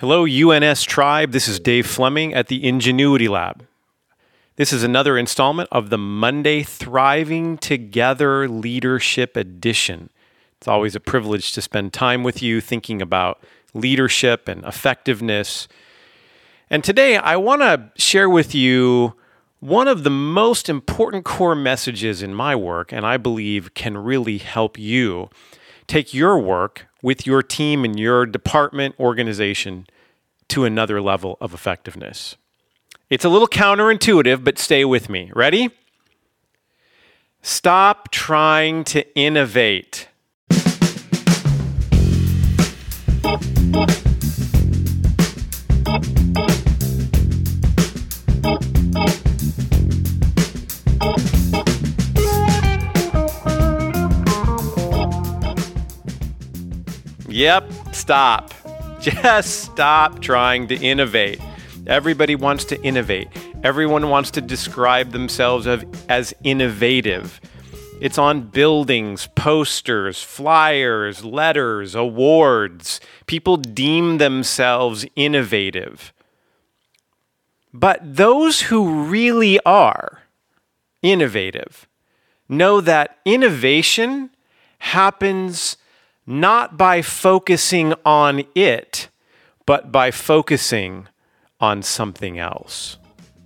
Hello, UNS Tribe. This is Dave Fleming at the Ingenuity Lab. This is another installment of the Monday Thriving Together Leadership Edition. It's always a privilege to spend time with you thinking about leadership and effectiveness. And today I want to share with you one of the most important core messages in my work, and I believe can really help you take your work with your team and your department organization to another level of effectiveness. It's a little counterintuitive, but stay with me. Ready? Stop trying to innovate. Yep, stop. Just stop trying to innovate. Everybody wants to innovate. Everyone wants to describe themselves as innovative. It's on buildings, posters, flyers, letters, awards. People deem themselves innovative. But those who really are innovative know that innovation happens not by focusing on it, but by focusing on something else.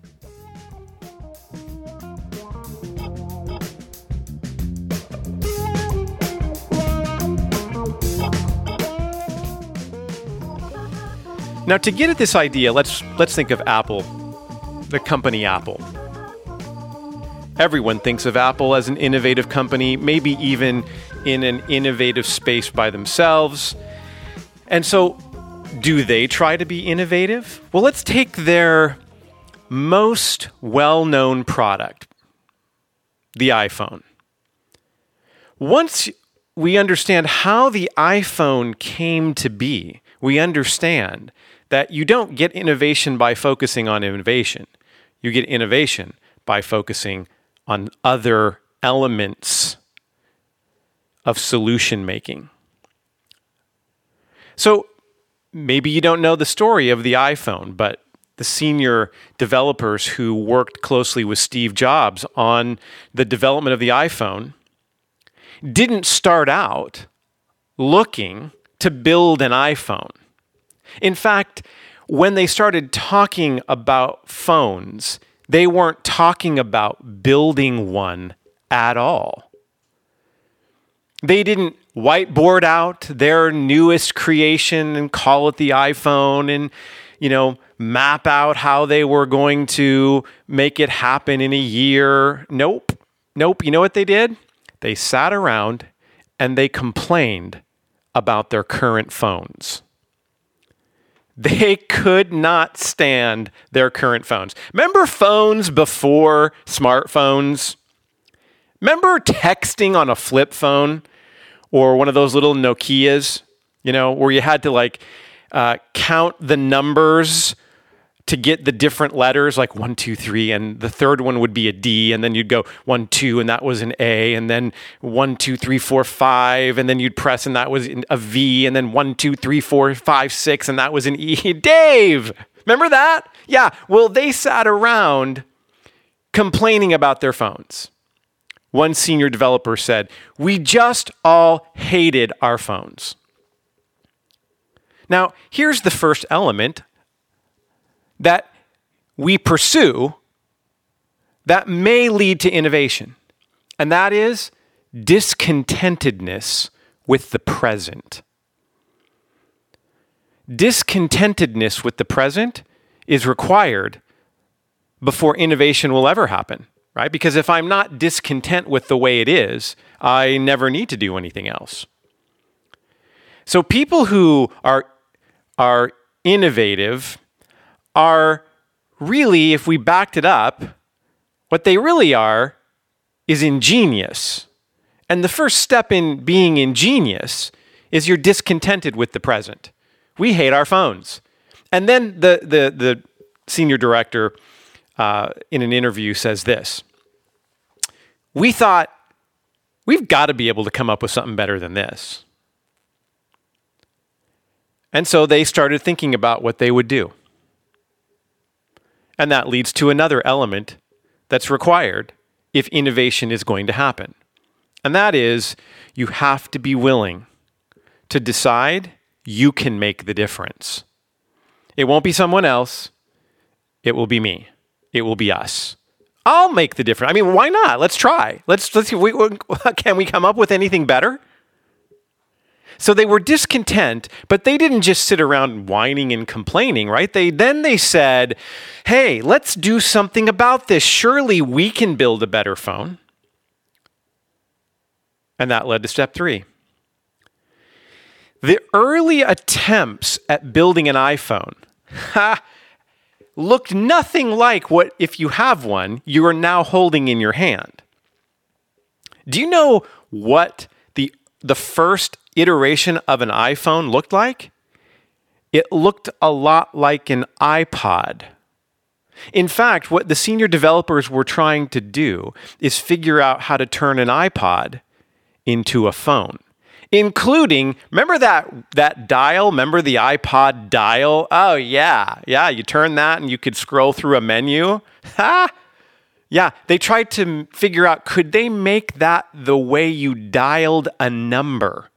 Now, to get at this idea, let's think of Apple, the company Apple. Everyone thinks of Apple as an innovative company, maybe even in an innovative space by themselves. And so, do they try to be innovative? Well, let's take their most well-known product, the iPhone. Once we understand how the iPhone came to be, we understand that you don't get innovation by focusing on innovation. You get innovation by focusing on other elements of solution making. So maybe you don't know the story of the iPhone, but the senior developers who worked closely with Steve Jobs on the development of the iPhone didn't start out looking to build an iPhone. In fact, when they started talking about phones, they weren't talking about building one at all. They didn't whiteboard out their newest creation and call it the iPhone and, map out how they were going to make it happen in a year. Nope. You know what they did? They sat around and they complained about their current phones. They could not stand their current phones. Remember phones before smartphones? Remember texting on a flip phone or one of those little Nokias, where you had to count the numbers to get the different letters, like 1, 2, 3, and the third one would be a D, and then you'd go 1, 2, and that was an A, and then 1, 2, 3, 4, 5, and then you'd press, and that was a V, and then 1, 2, 3, 4, 5, 6, and that was an E. Dave, remember that? Yeah, well, they sat around complaining about their phones. One senior developer said, "We just all hated our phones." Now, here's the first element that we pursue that may lead to innovation, and that is discontentedness with the present. Discontentedness with the present is required before innovation will ever happen, right? Because if I'm not discontent with the way it is, I never need to do anything else. So people who are innovative are really, if we backed it up, what they really are is ingenious. And the first step in being ingenious is you're discontented with the present. We hate our phones. And then the senior director in an interview says this: "We thought we've got to be able to come up with something better than this." And so they started thinking about what they would do. And that leads to another element that's required if innovation is going to happen. And that is, you have to be willing to decide you can make the difference. It won't be someone else. It will be me. It will be us. I'll make the difference. I mean, why not? Let's try. Let's see. Can we come up with anything better? So they were discontent, but they didn't just sit around whining and complaining, right? They said, hey, let's do something about this. Surely we can build a better phone. And that led to step 3. The early attempts at building an iPhone looked nothing like what, if you have one, you are now holding in your hand. Do you know what the first iteration of an iPhone looked like? It looked a lot like an iPod. In fact, what the senior developers were trying to do is figure out how to turn an iPod into a phone, including, remember that dial? Remember the iPod dial? Oh, yeah. Yeah, you turn that and you could scroll through a menu. Yeah, they tried to figure out, could they make that the way you dialed a number?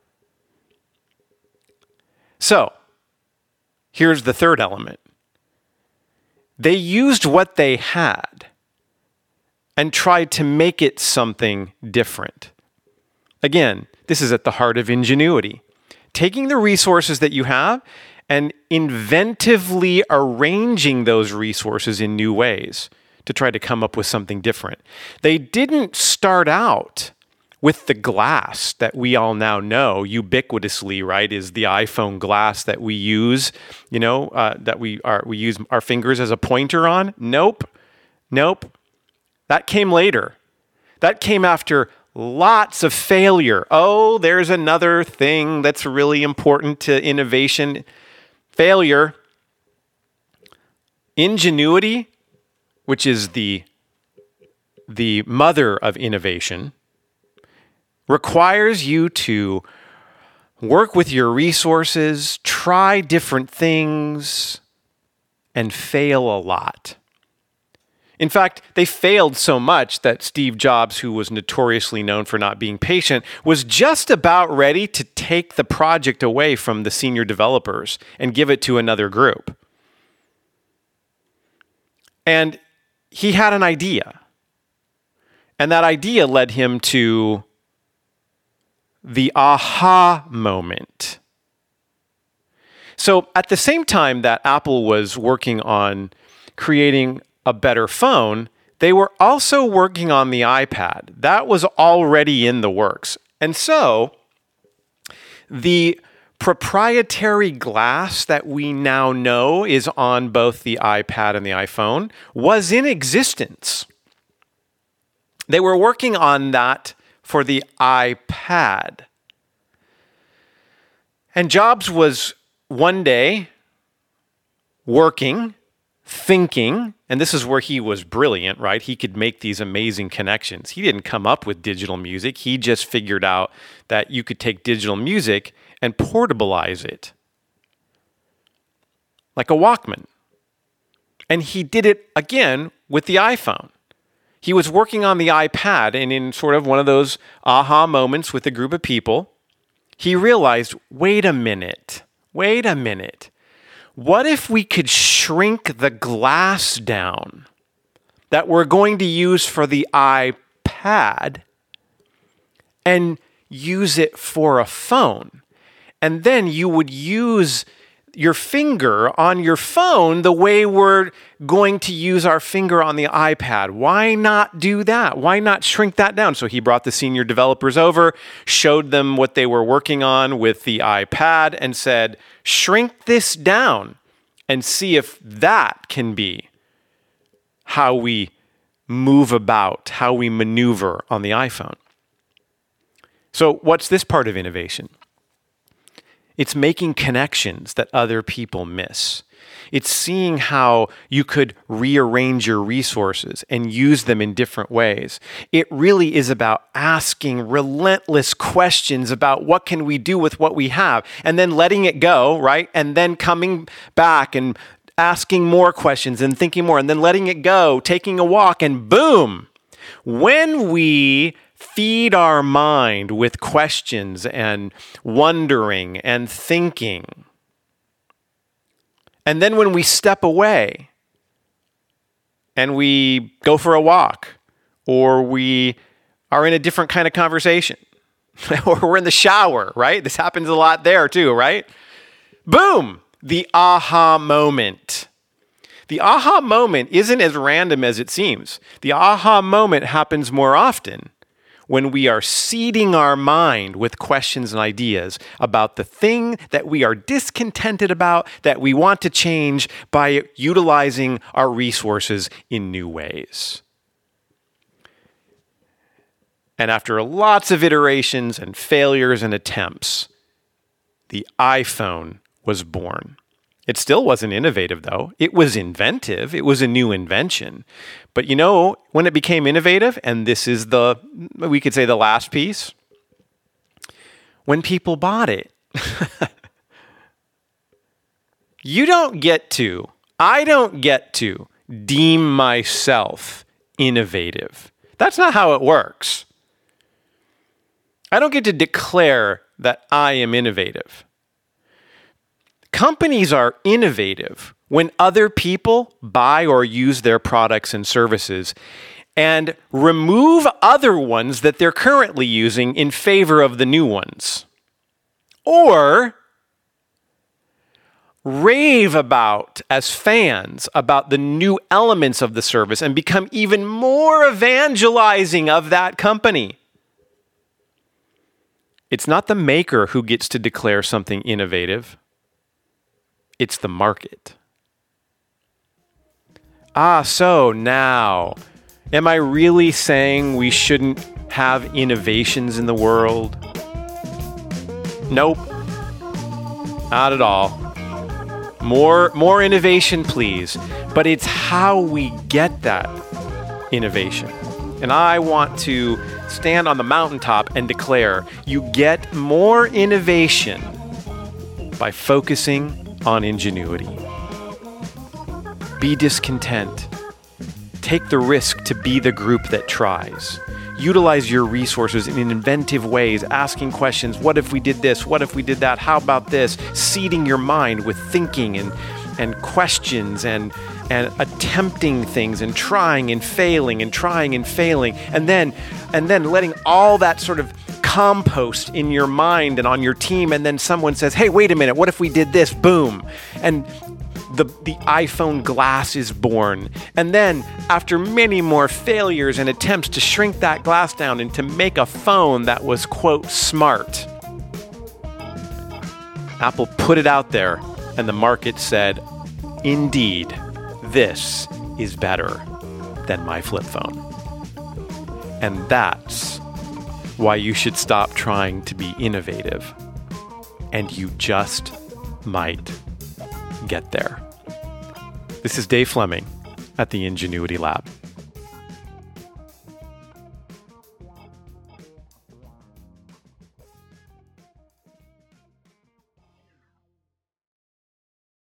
So, here's the third element. They used what they had and tried to make it something different. Again, this is at the heart of ingenuity. Taking the resources that you have and inventively arranging those resources in new ways to try to come up with something different. They didn't start out with the glass that we all now know ubiquitously, right, is the iPhone glass that we use, that we use our fingers as a pointer on. Nope. That came later. That came after lots of failure. Oh, there's another thing that's really important to innovation. Failure. Ingenuity, which is the mother of innovation, requires you to work with your resources, try different things, and fail a lot. In fact, they failed so much that Steve Jobs, who was notoriously known for not being patient, was just about ready to take the project away from the senior developers and give it to another group. And he had an idea. And that idea led him to the aha moment. So at the same time that Apple was working on creating a better phone, they were also working on the iPad. That was already in the works. And so the proprietary glass that we now know is on both the iPad and the iPhone was in existence. They were working on that for the iPad. And Jobs was one day working, thinking, and this is where he was brilliant, right? He could make these amazing connections. He didn't come up with digital music. He just figured out that you could take digital music and portabilize it like a Walkman. And he did it again with the iPhone. He was working on the iPad, and in sort of one of those aha moments with a group of people, he realized, wait a minute. What if we could shrink the glass down that we're going to use for the iPad and use it for a phone? And then you would use your finger on your phone the way we're going to use our finger on the iPad. Why not do that? Why not shrink that down? So he brought the senior developers over, showed them what they were working on with the iPad, and said, shrink this down and see if that can be how we move about, how we maneuver on the iPhone. So what's this part of innovation? It's making connections that other people miss. It's seeing how you could rearrange your resources and use them in different ways. It really is about asking relentless questions about what can we do with what we have, and then letting it go, right? And then coming back and asking more questions and thinking more, and then letting it go, taking a walk, and boom! When we feed our mind with questions and wondering and thinking, and then when we step away and we go for a walk, or we are in a different kind of conversation, or we're in the shower, right? This happens a lot there too, right? Boom! The aha moment. The aha moment isn't as random as it seems. The aha moment happens more often when we are seeding our mind with questions and ideas about the thing that we are discontented about, that we want to change by utilizing our resources in new ways. And after lots of iterations and failures and attempts, the iPhone was born. It still wasn't innovative, though. It was inventive. It was a new invention. But you know, when it became innovative, and this is we could say the last piece, when people bought it. I don't get to deem myself innovative. That's not how it works. I don't get to declare that I am innovative. Companies are innovative when other people buy or use their products and services and remove other ones that they're currently using in favor of the new ones. Or rave about, as fans, about the new elements of the service and become even more evangelizing of that company. It's not the maker who gets to declare something innovative. It's the market. So now, am I really saying we shouldn't have innovations in the world? Nope. Not at all. More innovation, please. But it's how we get that innovation. And I want to stand on the mountaintop and declare you get more innovation by focusing on ingenuity. Be discontent. Take the risk to be the group that tries. Utilize your resources in inventive ways, asking questions. What if we did this? What if we did that? How about this? Seeding your mind with thinking and questions and attempting things and trying and failing and trying and failing. And then letting all that sort of compost in your mind and on your team, and then someone says, hey, wait a minute, what if we did this? Boom. And the iPhone glass is born. And then, after many more failures and attempts to shrink that glass down and to make a phone that was, quote, smart, Apple put it out there, and the market said, indeed, this is better than my flip phone. And that's why you should stop trying to be innovative, and you just might get there. This is Dave Fleming at the Ingenuity Lab.